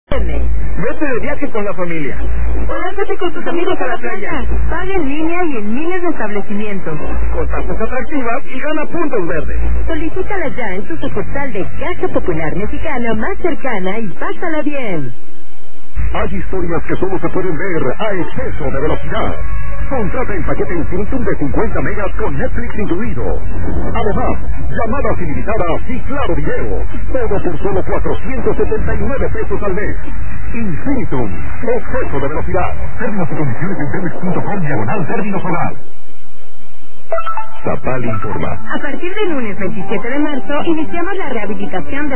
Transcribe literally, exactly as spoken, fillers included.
Vete de viaje con la familia. Conéctate con tus amigos a la playa. Paga en línea y en miles de establecimientos. Con tasas atractivas y gana puntos verdes. Solicítala ya en tu sucursal de Caja Popular Mexicana más cercana y pásala bien. Hay historias que solo se pueden ver a exceso de velocidad. Contrata el paquete Infinitum de cincuenta megas con Netflix incluido. Además, llamadas ilimitadas y claro video. Todo por solo cuatrocientos setenta y nueve pesos al mes. Infinitum, exceso de velocidad. Términos y condiciones en telmex punto com diagonal término solar. Zapal informa. A partir del lunes veintisiete de marzo, iniciamos la rehabilitación de